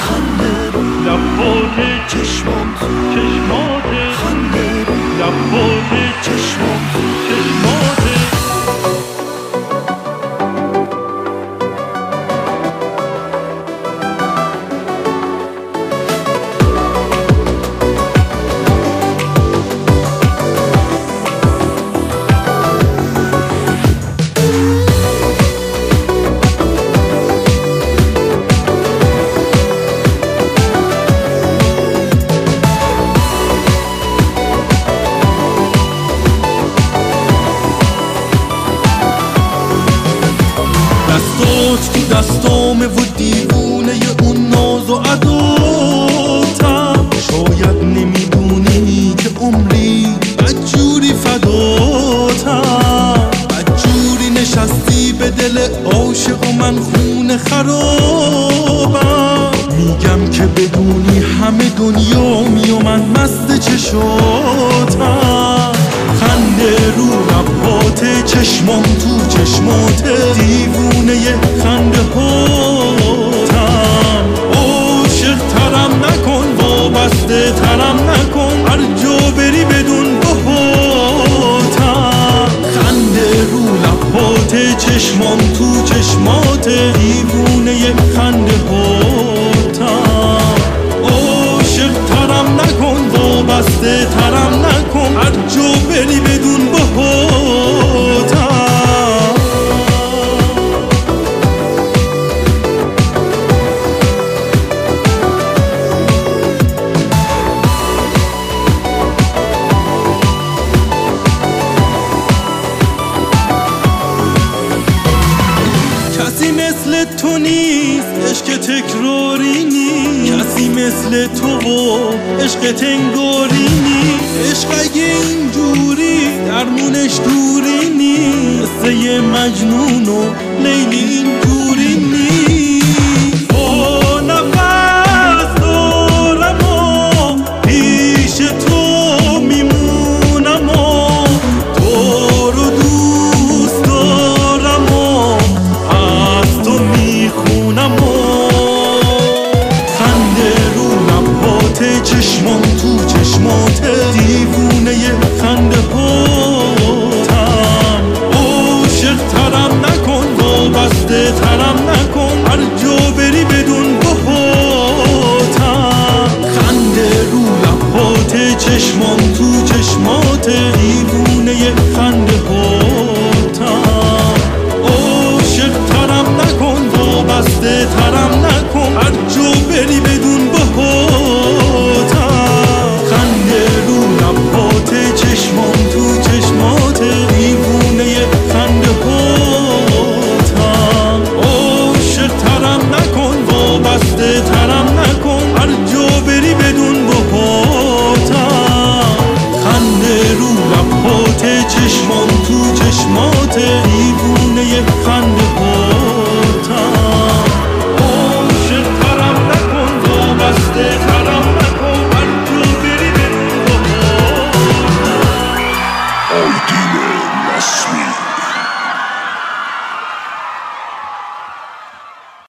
خنده رو لبات چشمات چشمات خنده رو لبات چشمات چشمات دستات تو دستامه و دیوونه اون ناز و عداتم شاید نمیدونی که عمری بدجوری فداتم بدجوری نشستی به دل عاشق و من خونه خرابم میگم که بدونی همه دنیا می و من مست چشاتم خنده رو لبات چشمام تو چشمات دیوونه خنده هاتم عاشق ترم نکن وابسته ترم نکن هر جا بری بدون بهاتم خنده رو لبات چشمام تو چشمات دیوونه خنده هاتم عاشق ترم نکن وابسته ترم نکن هر جا بری بدون بهاتم کسی مثل تو نیست عشق تکراری نیست کسی مثل تو و عشق تنگاری نیست عشق اگه اینجوری درمونش دوری نیست قصه مجنون و لیلی اینجوری